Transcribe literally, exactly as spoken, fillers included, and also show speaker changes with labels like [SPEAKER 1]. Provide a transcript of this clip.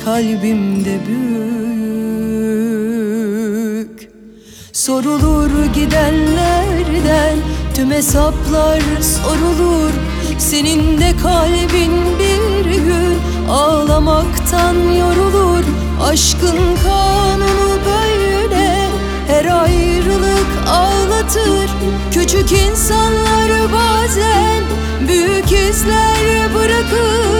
[SPEAKER 1] kalbimde büyük. Sorulur gidenlerden tüm hesaplar sorulur. Senin de kalbin bir gün ağlamaktan yorulur. Aşkın kanunu böyle, her ayrılık ağlatır. Küçük insanlar bazen büyük izler bırakır.